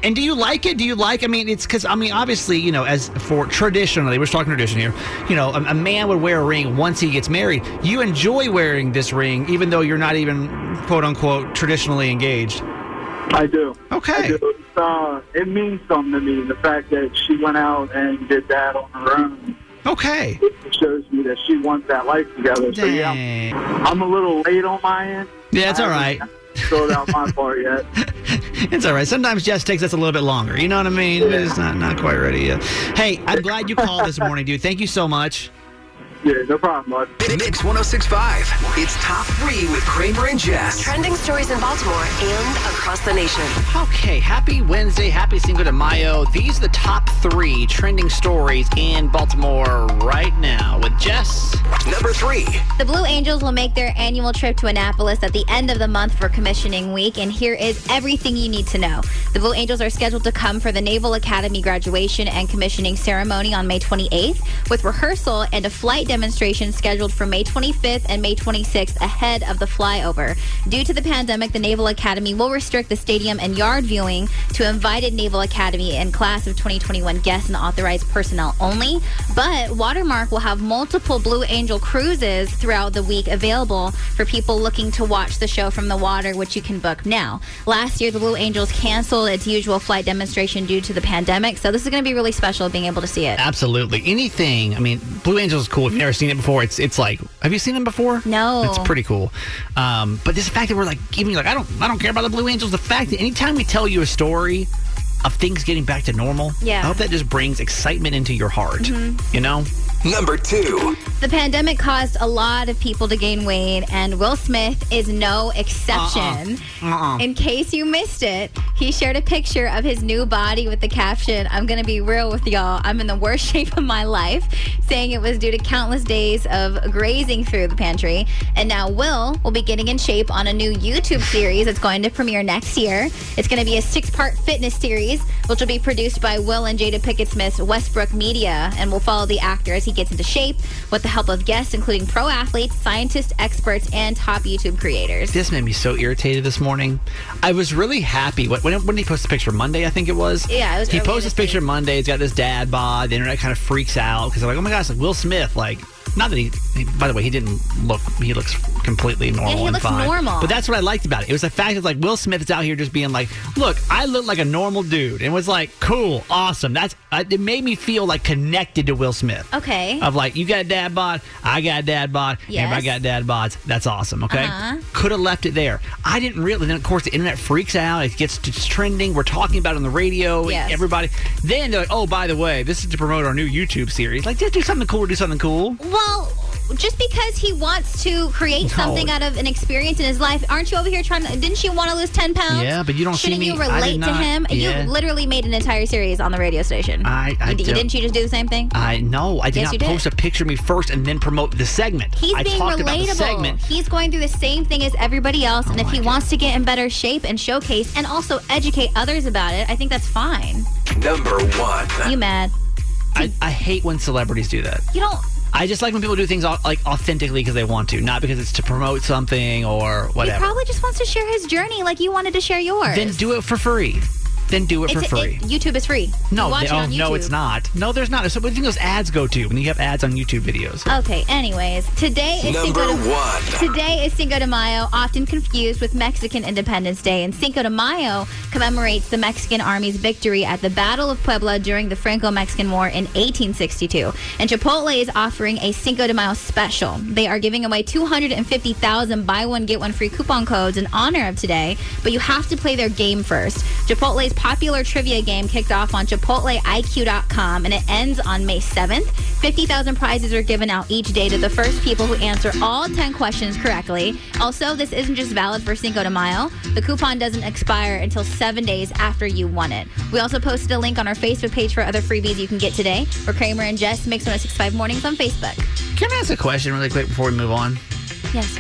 Speaker 2: And do you like it? Do you like, I mean, it's because, I mean, obviously, you know, as for traditionally, we're just talking tradition here, you know, a, a man would wear a ring once he gets married. You enjoy wearing this ring, even though you're not even, quote unquote, traditionally engaged.
Speaker 9: I do.
Speaker 2: Okay.
Speaker 9: I do. It's, uh, it means something to me, the fact that she went out and did that on her own.
Speaker 2: Okay.
Speaker 9: It shows me that she wants that life together.
Speaker 2: Dang.
Speaker 9: So, yeah, I'm, I'm a little late on my end.
Speaker 2: Yeah, it's
Speaker 9: I
Speaker 2: all right.
Speaker 9: Filled out my part yet.
Speaker 2: It's all right. Sometimes Jess takes us a little bit longer. You know what I mean? Yeah. It's not, not quite ready yet. Hey, I'm glad you called this morning, dude. Thank you so much.
Speaker 9: Yeah, no problem, bud.
Speaker 1: Mix one oh six point five. It's Top three with Kramer and Jess.
Speaker 6: Trending stories in Baltimore and across the nation.
Speaker 2: Okay, happy Wednesday. Happy Cinco de Mayo. These are the top three trending stories in Baltimore right now with Jess.
Speaker 1: Number three.
Speaker 3: The Blue Angels will make their annual trip to Annapolis at the end of the month for commissioning week, and here is everything you need to know. The Blue Angels are scheduled to come for the Naval Academy graduation and commissioning ceremony on May twenty-eighth, with rehearsal and a flight demonstration scheduled for May twenty-fifth and May twenty-sixth ahead of the flyover. Due to the pandemic, the Naval Academy will restrict the stadium and yard viewing to invited Naval Academy and class of twenty twenty-one guests and authorized personnel only. But Watermark will have multiple Blue Angel cruises throughout the week available for people looking to watch the show from the water, which you can book now. Last year, the Blue Angels canceled its usual flight demonstration due to the pandemic, so this is going to be really special being able to see it.
Speaker 2: Absolutely. Anything, I mean, Blue Angels is cool. If you've never seen it before, it's it's like, have you seen them before?
Speaker 3: No.
Speaker 2: It's pretty cool. Um, but this fact that we're like, even like, I don't, I don't care about the Blue Angels. The fact that anytime we tell you a story of things getting back to normal,
Speaker 3: yeah.
Speaker 2: I hope that just brings excitement into your heart. Mm-hmm. You know?
Speaker 1: Number two.
Speaker 3: The pandemic caused a lot of people to gain weight, and Will Smith is no exception.
Speaker 2: Uh-uh. Uh-uh.
Speaker 3: In case you missed it, he shared a picture of his new body with the caption, "I'm going to be real with y'all, I'm in the worst shape of my life," saying it was due to countless days of grazing through the pantry. And now Will will be getting in shape on a new YouTube series that's going to premiere next year. It's going to be a six-part fitness series, which will be produced by Will and Jada Pinkett Smith's Westbrook Media, and will follow the actor as he gets into shape with the help of guests, including pro athletes, scientists, experts, and top YouTube creators.
Speaker 2: This made me so irritated this morning. I was really happy. When, when did he post the picture? Monday, I think it was?
Speaker 3: Yeah, it was.
Speaker 2: He posted this
Speaker 3: week.
Speaker 2: picture Monday. He's got this dad bod. The internet kind of freaks out because they're like, oh my gosh, like Will Smith, like, not that he, he, by the way, he didn't look, he looks completely normal
Speaker 3: Yeah, he
Speaker 2: and
Speaker 3: looks
Speaker 2: fine.
Speaker 3: normal.
Speaker 2: But that's what I liked about it. It was the fact that, like, Will Smith is out here just being like, look, I look like a normal dude. And it was like, cool, awesome. That's, uh, it made me feel, like, connected to Will Smith.
Speaker 3: Okay.
Speaker 2: Of, like, you got a dad bod, I got a dad bod,
Speaker 3: Yes.
Speaker 2: everybody got dad bods. That's awesome, okay?
Speaker 3: Uh-huh.
Speaker 2: Could have left it there. I didn't really. Then, of course, the internet freaks out. It gets it's trending. We're talking about it on the radio.
Speaker 3: Yes.
Speaker 2: Everybody. Then they're like, oh, by the way, this is to promote our new YouTube series. Like, just do something cool or do something cool.
Speaker 3: Well, just because he wants to create
Speaker 2: No.
Speaker 3: something out of an experience in his life, aren't you over here trying to, didn't you want to lose ten pounds?
Speaker 2: Yeah, but you don't see
Speaker 3: Shouldn't
Speaker 2: me-
Speaker 3: you
Speaker 2: I did
Speaker 3: relate to
Speaker 2: not-
Speaker 3: him?
Speaker 2: yeah.
Speaker 3: You literally made an entire series on the radio station.
Speaker 2: I- I
Speaker 3: you,
Speaker 2: don't-
Speaker 3: Didn't you just do the same thing?
Speaker 2: I know. I did
Speaker 3: Yes,
Speaker 2: not
Speaker 3: you did.
Speaker 2: post a picture of me first and then promote the segment.
Speaker 3: He's
Speaker 2: I
Speaker 3: being
Speaker 2: talked about the
Speaker 3: relatable.
Speaker 2: segment.
Speaker 3: He's going through the same thing as everybody else, and
Speaker 2: Oh
Speaker 3: if he
Speaker 2: my
Speaker 3: wants to get in better shape and showcase and also educate others about it, I think that's fine.
Speaker 1: Number one.
Speaker 3: You mad?
Speaker 2: I, I hate when celebrities do that.
Speaker 3: You don't.
Speaker 2: I just like when people do things au- like authentically because they want to, not because it's to promote something or
Speaker 3: He
Speaker 2: whatever.
Speaker 3: probably just wants to share his journey like you wanted to share yours.
Speaker 2: Then do it for free. Then do it for
Speaker 3: It's-
Speaker 2: free.
Speaker 3: it- YouTube is free.
Speaker 2: No,
Speaker 3: You watch
Speaker 2: they-
Speaker 3: it
Speaker 2: oh,
Speaker 3: on YouTube.
Speaker 2: no, it's not. No, there's not. So what do you think those ads go to when you have ads on YouTube videos?
Speaker 3: Okay, anyways, today is
Speaker 1: Number
Speaker 3: Cinco de
Speaker 1: one.
Speaker 3: Today is Cinco de Mayo, often confused with Mexican Independence Day, and Cinco de Mayo commemorates the Mexican Army's victory at the Battle of Puebla during the Franco-Mexican War in eighteen sixty-two. And Chipotle is offering a Cinco de Mayo special. They are giving away two hundred fifty thousand buy one get one free coupon codes in honor of today, but you have to play their game first. Chipotle's popular trivia game kicked off on Chipotle I Q dot com, and it ends on May seventh. fifty thousand prizes are given out each day to the first people who answer all ten questions correctly. Also, this isn't just valid for Cinco de Mayo. The coupon doesn't expire until seven days after you won it. We also posted a link on our Facebook page for other freebies you can get today. We're Kramer and Jess, Mix one oh six point five Mornings on Facebook.
Speaker 2: Can I ask a question really quick before we move on?
Speaker 3: Yes.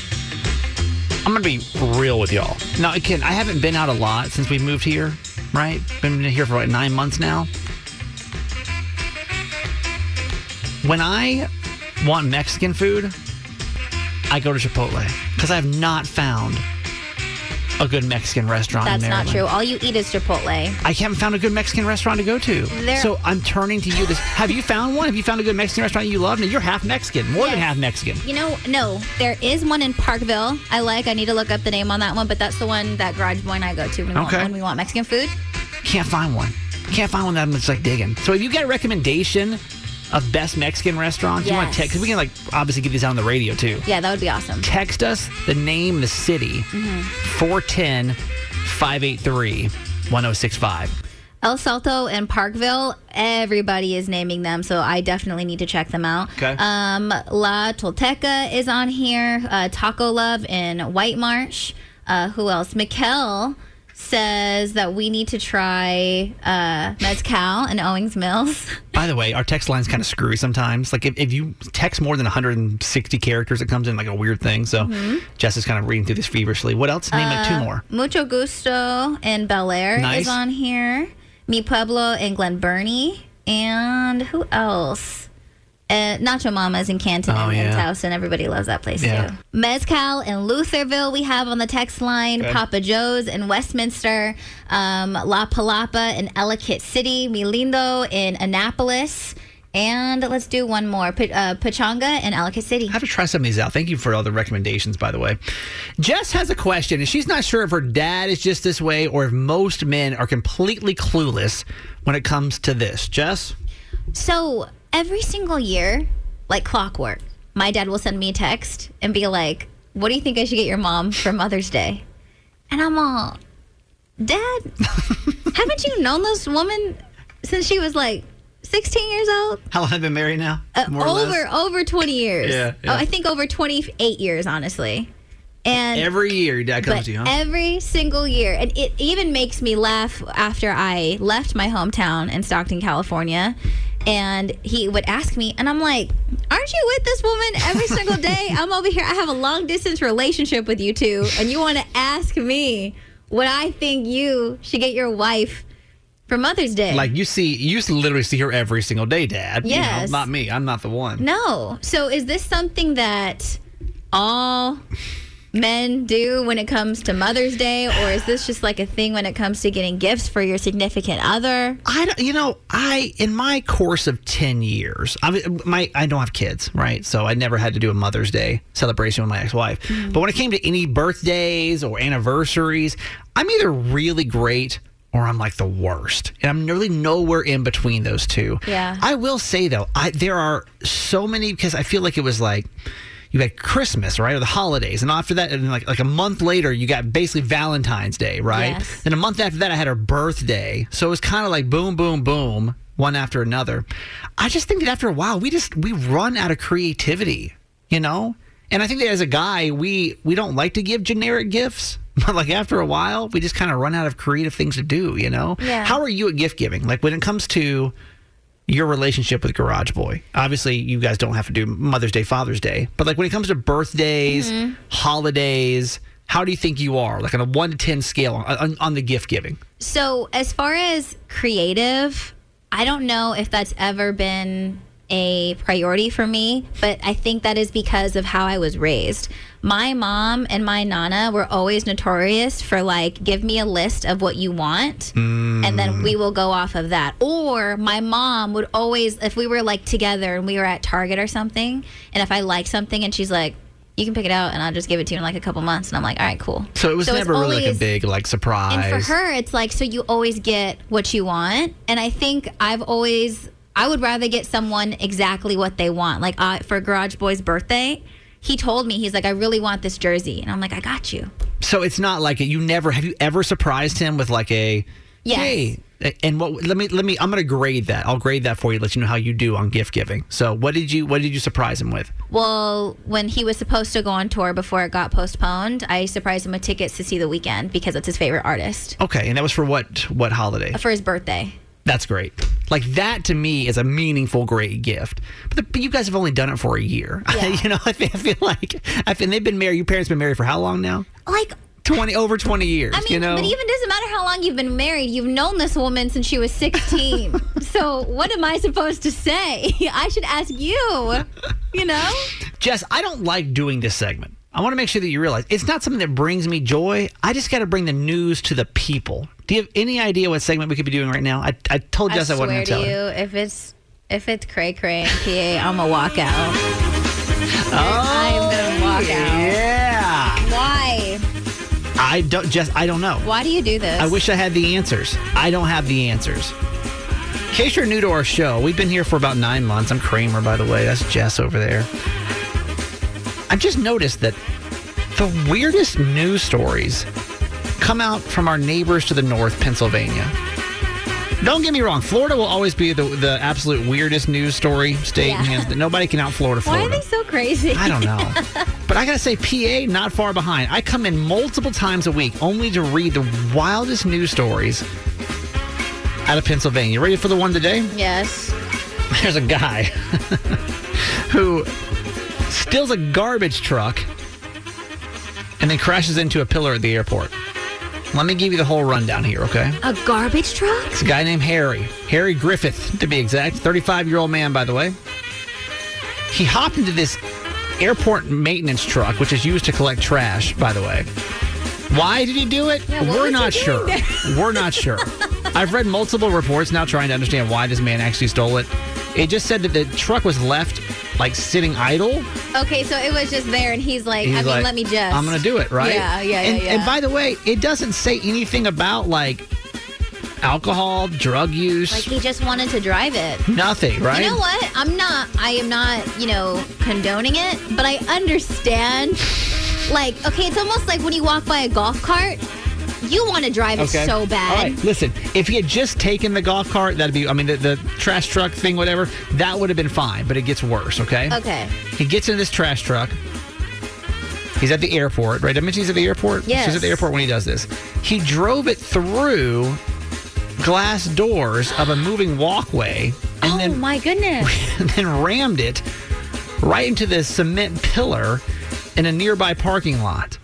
Speaker 2: I'm going to be real with y'all. Now, again, I haven't been out a lot since we moved here, right? Been here for like nine months now. When I want Mexican food, I go to Chipotle because I have not found a good Mexican restaurant
Speaker 3: That's
Speaker 2: in
Speaker 3: not
Speaker 2: Maryland.
Speaker 3: true. All you eat is Chipotle.
Speaker 2: I haven't found a good Mexican restaurant to go to.
Speaker 3: There-
Speaker 2: So I'm turning to you. This, have you found one? Have you found a good Mexican restaurant you love? Now, you're half Mexican, more than
Speaker 3: Yes.
Speaker 2: half Mexican.
Speaker 3: You know, no, there is one in Parkville. I like. I need to look up the name on that one, but that's the one that Garage Boy and I go to when we,
Speaker 2: Okay.
Speaker 3: want, when we want Mexican food.
Speaker 2: Can't find one. Can't find one that I'm just like digging. So if you get a recommendation of best Mexican restaurants, you want to
Speaker 3: Yes.
Speaker 2: text, because we can like obviously give these out on the radio too.
Speaker 3: Yeah, that would be awesome.
Speaker 2: Text us the name, the city,
Speaker 3: Mm-hmm.
Speaker 2: four one zero, five eight three, one zero six five.
Speaker 3: El Salto and Parkville, everybody is naming them, so I definitely need to check them out.
Speaker 2: Okay.
Speaker 3: Um, La Tolteca is on here. Uh, Taco Love in White Marsh. Uh, who else? Mikkel says that we need to try uh, Mezcal in Owings Mills.
Speaker 2: By the way, our text line's kind of screwy sometimes. Like if, if you text more than one hundred sixty characters, it comes in like a weird thing. So
Speaker 3: Mhm.
Speaker 2: Jess is kind of reading through this feverishly. What else? Name like two
Speaker 3: Uh,
Speaker 2: more.
Speaker 3: Mucho Gusto in Bel Air
Speaker 2: Nice.
Speaker 3: is on here. Mi Pueblo in Glen Burnie. And who else? Uh, Nacho Mama's in Canton
Speaker 2: Oh,
Speaker 3: and
Speaker 2: yeah.
Speaker 3: Towson. Everybody loves that place
Speaker 2: Yeah.
Speaker 3: too. Mezcal in Lutherville we have on the text line.
Speaker 2: Good.
Speaker 3: Papa Joe's in Westminster. Um, La Palapa in Ellicott City. Mi Lindo in Annapolis. And let's do one more. P- uh, Pachanga in Ellicott City.
Speaker 2: I have to try some of these out. Thank you for all the recommendations, by the way. Jess has a question, and she's not sure if her dad is just this way or if most men are completely clueless when it comes to this. Jess?
Speaker 3: So every single year, like clockwork, my dad will send me a text and be like, what do you think I should get your mom for Mother's Day? And I'm all, Dad, haven't you known this woman since she was like sixteen years old?
Speaker 2: How long have you been married now?
Speaker 3: Uh,
Speaker 2: More or
Speaker 3: over
Speaker 2: less?
Speaker 3: over twenty years.
Speaker 2: Yeah, yeah.
Speaker 3: Oh, I think over twenty-eight years, honestly. And
Speaker 2: Every year your dad comes
Speaker 3: but
Speaker 2: to you, huh?
Speaker 3: every single year. And it even makes me laugh after I left my hometown in Stockton, California. And he would ask me, and I'm like, aren't you with this woman every single day? I'm over here. I have a long distance relationship with you two. And you want to ask me what I think you should get your wife for Mother's Day.
Speaker 2: Like you see, you literally see her every single day, Dad. You know,
Speaker 3: Yes.
Speaker 2: not me. I'm not the one.
Speaker 3: No. So is this something that all men do when it comes to Mother's Day, or is this just like a thing when it comes to getting gifts for your significant other?
Speaker 2: I don't, you know, I in my course of ten years, I mean, my I don't have kids, right? So I never had to do a Mother's Day celebration with my ex-wife.
Speaker 3: Mm-hmm.
Speaker 2: But when it came to any birthdays or anniversaries, I'm either really great or I'm like the worst, and I'm really nowhere in between those two.
Speaker 3: Yeah.
Speaker 2: I will say though, I there are so many, because I feel like it was like, you had Christmas, right, or the holidays, and after that, and like like a month later, you got basically Valentine's Day, right?
Speaker 3: Yes.
Speaker 2: Then a month after that, I had her birthday, so it was kind of like boom, boom, boom, one after another. I just think that after a while, we just we run out of creativity, you know. And I think that as a guy, we we don't like to give generic gifts, but like after a while, we just kind of run out of creative things to do, you know.
Speaker 3: Yeah.
Speaker 2: How are you at gift giving? Like when it comes to your relationship with Garage Boy. Obviously, you guys don't have to do Mother's Day, Father's Day, but like when it comes to birthdays,
Speaker 3: Mm-hmm.
Speaker 2: holidays, how do you think you are, like on a one to ten scale on, on, on the gift giving?
Speaker 3: So as far as creative, I don't know if that's ever been a priority for me, but I think that is because of how I was raised. My mom and my nana were always notorious for like, give me a list of what you want, and then we will go off of that. Or my mom would always, if we were like together and we were at Target or something, and if I liked something and she's like, you can pick it out and I'll just give it to you in like a couple months, and I'm like, all right, cool.
Speaker 2: So it was
Speaker 3: So it's
Speaker 2: never really like a
Speaker 3: always-
Speaker 2: big like surprise.
Speaker 3: And for her, it's like, so you always get what you want. And I think I've always, I would rather get someone exactly what they want. Like uh, for Garage Boy's birthday, he told me, he's like, I really want this jersey. And I'm like, I got you.
Speaker 2: So it's not like you never, have you ever surprised him with like a,
Speaker 3: Yes.
Speaker 2: hey, and what, let me, let me, I'm going to grade that. I'll grade that for you, let you know how you do on gift giving. So what did you, what did you surprise him with?
Speaker 3: Well, when he was supposed to go on tour before it got postponed, I surprised him with tickets to see The Weeknd because it's his favorite artist
Speaker 2: Okay. And that was for what, what holiday?
Speaker 3: for his birthday.
Speaker 2: That's great. Like that to me is a meaningful, great gift. But, the, but you guys have only done it for a year.
Speaker 3: Yeah.
Speaker 2: you know, I feel, I feel like I feel they've been married. Your parents been married for how long now?
Speaker 3: Like,
Speaker 2: Twenty over twenty years.
Speaker 3: I mean,
Speaker 2: you know,
Speaker 3: but even doesn't matter how long you've been married. You've known this woman since she was sixteen. So what am I supposed to say? I should ask you. You know?
Speaker 2: Jess, I don't like doing this segment. I want to make sure that you realize it's not something that brings me joy. I just got to bring the news to the people. Do you have any idea what segment we could be doing right now? I, I told Jess I, I wasn't going to tell
Speaker 3: you,
Speaker 2: her.
Speaker 3: If it's if it's cray cray and P A, I'm gonna walk out.
Speaker 2: Oh,
Speaker 3: I'm gonna walk out.
Speaker 2: Yeah.
Speaker 3: Why?
Speaker 2: I don't. Jess, I don't know.
Speaker 3: Why do you do this?
Speaker 2: I wish I had the answers. I don't have the answers. In case you're new to our show, we've been here for about nine months. I'm Kramer, by the way. That's Jess over there. I've just noticed that the weirdest news stories come out from our neighbors to the north, Pennsylvania. Don't get me wrong. Florida will always be the, the absolute weirdest news story state.
Speaker 3: Yeah.
Speaker 2: Hands, nobody can out Florida Florida.
Speaker 3: Why are they so crazy?
Speaker 2: I don't know. But I got to say, P A, not far behind. I come in multiple times a week only to read the wildest news stories out of Pennsylvania. You ready for the one today?
Speaker 3: Yes.
Speaker 2: There's a guy who steals a garbage truck and then crashes into a pillar at the airport. Let me give you the whole rundown here, okay?
Speaker 3: A garbage truck?
Speaker 2: It's a guy named Harry. Harry Griffith, to be exact. thirty-five-year-old man, by the way. He hopped into this airport maintenance truck, which is used to collect trash, by the way. Why did he do it?
Speaker 3: Yeah, what
Speaker 2: We're
Speaker 3: was
Speaker 2: not
Speaker 3: he
Speaker 2: sure.
Speaker 3: doing
Speaker 2: We're not sure. I've read multiple reports now trying to understand why this man actually stole it. It just said that the truck was left, like, sitting idle.
Speaker 3: Okay, so it was just there, and he's like,
Speaker 2: He's
Speaker 3: I mean,
Speaker 2: like,
Speaker 3: let me just.
Speaker 2: I'm going to do it, right?
Speaker 3: Yeah, yeah,
Speaker 2: and,
Speaker 3: yeah, yeah.
Speaker 2: And by the way, it doesn't say anything about, like, alcohol, drug use.
Speaker 3: Like, he just wanted to drive it.
Speaker 2: Nothing, right?
Speaker 3: You know what? I'm not, I am not, you know, condoning it, but I understand. Like, okay, it's almost like when you walk by a golf cart, you want to drive
Speaker 2: Okay.
Speaker 3: it so bad.
Speaker 2: All right, listen, if he had just taken the golf cart, that'd be, I mean, the, the trash truck thing, whatever, that would have been fine, but it gets worse, okay?
Speaker 3: Okay.
Speaker 2: He gets in this trash truck. He's at the airport, right? I mentioned he's at the airport?
Speaker 3: Yes.
Speaker 2: He's at the airport when he does this. He drove it through glass doors of a moving walkway and
Speaker 3: Oh,
Speaker 2: then,
Speaker 3: my goodness.
Speaker 2: and then rammed it right into the cement pillar in a nearby parking lot.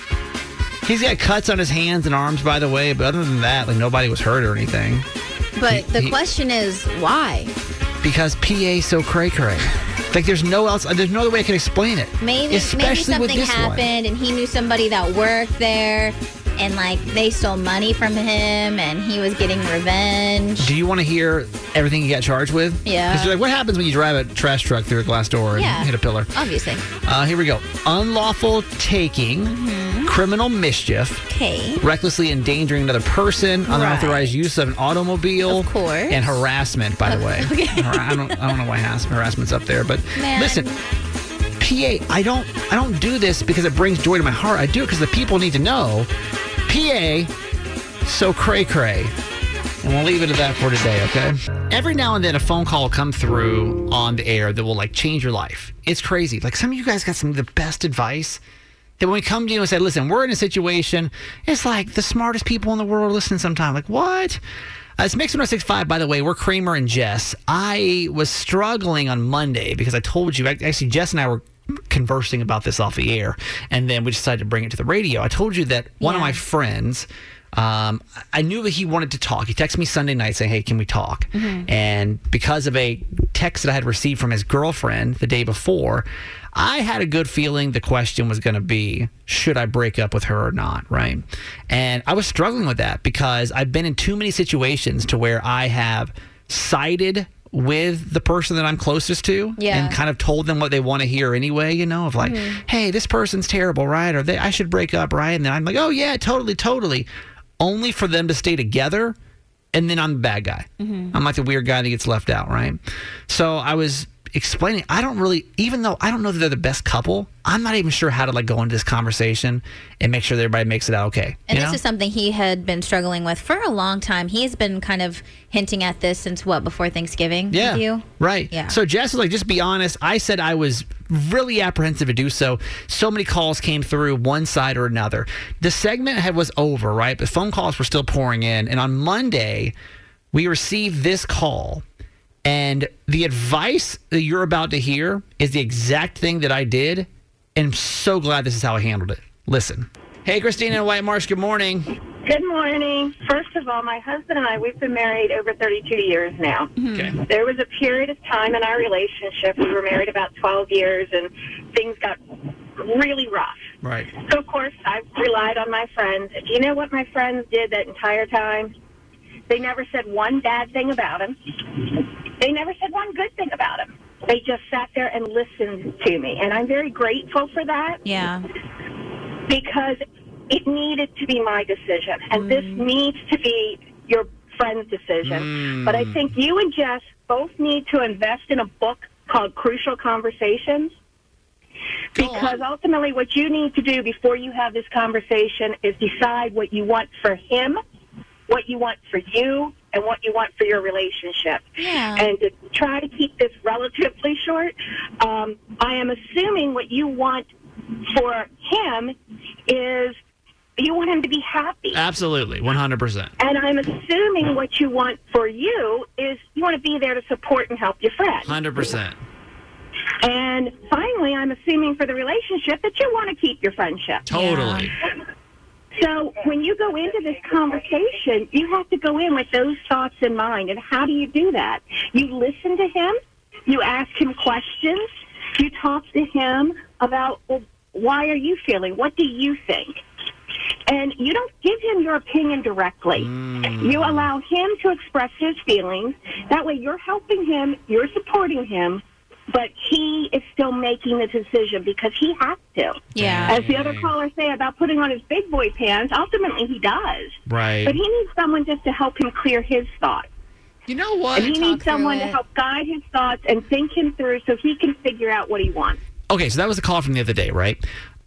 Speaker 2: He's got cuts on his hands and arms, by the way, but other than that, like, nobody was hurt or anything.
Speaker 3: But
Speaker 2: He-
Speaker 3: the
Speaker 2: he-
Speaker 3: question is, why?
Speaker 2: Because P A so cray-cray. Like, there's no else, there's no other way I can explain it.
Speaker 3: Maybe,
Speaker 2: Especially
Speaker 3: maybe
Speaker 2: with
Speaker 3: something
Speaker 2: this one.
Speaker 3: happened, and he knew somebody that worked there, and, like, they stole money from him, and he was getting revenge.
Speaker 2: Do you want to hear everything he got charged with?
Speaker 3: Yeah.
Speaker 2: Because like, what happens when you drive a trash truck through a glass door and
Speaker 3: Yeah.
Speaker 2: hit a pillar?
Speaker 3: Obviously.
Speaker 2: Uh, here we go. Unlawful taking,
Speaker 3: Mm-hmm.
Speaker 2: criminal mischief,
Speaker 3: Okay.
Speaker 2: recklessly endangering another person, unauthorized use of an automobile,
Speaker 3: Of course.
Speaker 2: and harassment, by the way.
Speaker 3: Okay.
Speaker 2: Har- I don't, I don't know why has- harassment's up there, but
Speaker 3: Man.
Speaker 2: listen. P A, I don't, I don't do this because it brings joy to my heart. I do it because the people need to know. P A, so cray cray. And we'll leave it at that for today, okay? Every now and then a phone call will come through on the air that will, like, change your life. It's crazy. Like, some of you guys got some of the best advice that when we come to you and say, listen, we're in a situation, it's like the smartest people in the world listen sometime. Like, what? Uh, it's Mix one oh six point five, by the way. We're Kramer and Jess. I was struggling on Monday because I told you, actually, Jess and I were conversing about this off the air, and then we decided to bring it to the radio. I told you that one of
Speaker 3: Yeah.
Speaker 2: my friends, um, I knew that he wanted to talk. He texted me Sunday night saying, hey, can we talk?
Speaker 3: Mm-hmm.
Speaker 2: And because of a text that I had received from his girlfriend the day before, I had a good feeling the question was going to be, should I break up with her or not, right? And I was struggling with that because I've been in too many situations to where I have sided with the person that I'm closest to,
Speaker 3: Yeah.
Speaker 2: and kind of told them what they want to hear anyway, you know, of like,
Speaker 3: Mm-hmm.
Speaker 2: hey, this person's terrible, right? Or they, I should break up, right? And then I'm like, oh yeah, totally, totally. Only for them to stay together, and then I'm the bad guy.
Speaker 3: Mm-hmm.
Speaker 2: I'm like the weird guy that gets left out, right? So I was explaining, I don't really, even though I don't know that they're the best couple, I'm not even sure how to, like, go into this conversation and make sure that everybody makes it out okay.
Speaker 3: And
Speaker 2: you
Speaker 3: this
Speaker 2: know?
Speaker 3: is something he had been struggling with for a long time. He's been kind of hinting at this since, what, before Thanksgiving
Speaker 2: Yeah,
Speaker 3: with you?
Speaker 2: right.
Speaker 3: Yeah.
Speaker 2: So Jess was like, just be honest. I said I was really apprehensive to do so. So many calls came through, one side or another. The segment had was over, right? But phone calls were still pouring in. And on Monday, we received this call. And the advice that you're about to hear is the exact thing that I did. And I'm so glad this is how I handled it. Listen. Hey, Christina and White Marsh, good morning.
Speaker 10: Good morning. First of all, my husband and I, we've been married over thirty-two years now.
Speaker 2: Okay.
Speaker 10: There was a period of time in our relationship, we were married about twelve years, and things got really rough.
Speaker 2: Right.
Speaker 10: So, of course, I've relied on my friends. Do you know what my friends did that entire time? They never said one bad thing about him. They never said one good thing about him. They just sat there and listened to me. And I'm very grateful for that.
Speaker 3: Yeah.
Speaker 10: Because it needed to be my decision. And mm. this needs to be your friend's decision. Mm. But I think you and Jess both need to invest in a book called Crucial Conversations. Because ultimately what you need to do before you have this conversation is decide what you want for him, what you want for you, and what you want for your relationship.
Speaker 3: Yeah.
Speaker 10: And to try to keep this relatively short, um, I am assuming what you want for him is you want him to be happy.
Speaker 2: Absolutely, one hundred percent.
Speaker 10: And I'm assuming what you want for you is you want to be there to support and help your friend.
Speaker 2: one hundred percent.
Speaker 10: And finally, I'm assuming for the relationship that you want to keep your friendship.
Speaker 2: Totally.
Speaker 10: Yeah. So when you go into this conversation, you have to go in with those thoughts in mind. And how do you do that? You listen to him. You ask him questions. You talk to him about, well, why are you feeling? What do you think? And you don't give him your opinion directly. Mm. You allow him to express his feelings. That way you're helping him, you're supporting him, but he is still making the decision because he has to.
Speaker 3: Yeah.
Speaker 10: As the other callers say about putting on his big boy pants, ultimately he does.
Speaker 2: Right.
Speaker 10: But he needs someone just to help him clear his thoughts.
Speaker 2: You know what?
Speaker 10: And he needs someone to help guide his thoughts and think him through so he can figure out what he wants.
Speaker 2: Okay, so that was a call from the other day, right?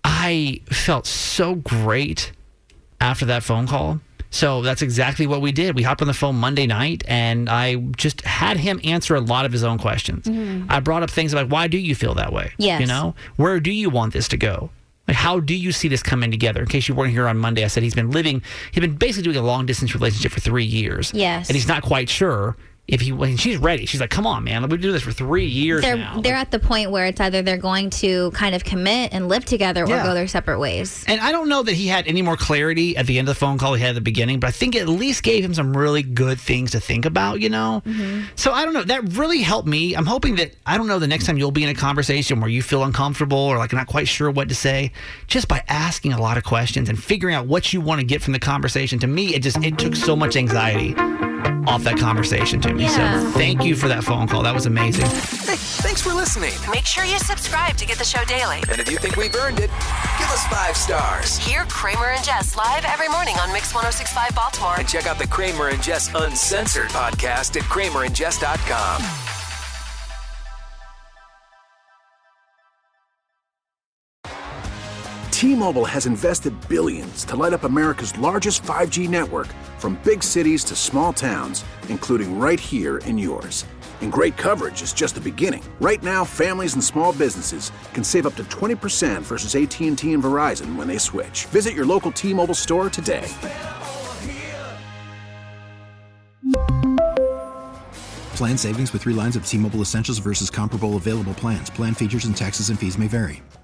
Speaker 2: I felt so great after that phone call. So that's exactly what we did. We hopped on the phone Monday night, and I just had him answer a lot of his own questions. Mm-hmm. I brought up things like, why do you feel that way?
Speaker 3: Yes.
Speaker 2: You know, where do you want this to go? Like, how do you see this coming together? In case you weren't here on Monday, I said he's been living, he's been basically doing a long-distance relationship for three years.
Speaker 3: Yes.
Speaker 2: And he's not quite sure if he, when she's ready. She's like, come on, man. We've been doing this for three years
Speaker 3: they're,
Speaker 2: now.
Speaker 3: They're
Speaker 2: like,
Speaker 3: at the point where it's either they're going to kind of commit and live together or
Speaker 2: Yeah.
Speaker 3: go their separate ways.
Speaker 2: And I don't know that he had any more clarity at the end of the phone call he had at the beginning, but I think it at least gave him some really good things to think about, you know? Mm-hmm. So I don't know. That really helped me. I'm hoping that, I don't know, the next time you'll be in a conversation where you feel uncomfortable or like not quite sure what to say, just by asking a lot of questions and figuring out what you want to get from the conversation. To me, it just, it took so much anxiety off that conversation to me.
Speaker 3: Yeah.
Speaker 2: So thank you for that phone call. That was amazing.
Speaker 1: Hey, thanks for listening.
Speaker 6: Make sure you subscribe to get the show daily.
Speaker 1: And if you think we've earned it, give us five stars.
Speaker 6: Hear Kramer and Jess live every morning on Mix one oh six point five Baltimore.
Speaker 1: And check out the Kramer and Jess Uncensored podcast at kramer and jess dot com.
Speaker 11: T-Mobile has invested billions to light up America's largest five G network, from big cities to small towns, including right here in yours. And great coverage is just the beginning. Right now, families and small businesses can save up to twenty percent versus A T and T and Verizon when they switch. Visit your local T-Mobile store today.
Speaker 12: Plan savings with three lines of T-Mobile Essentials versus comparable available plans. Plan features and taxes and fees may vary.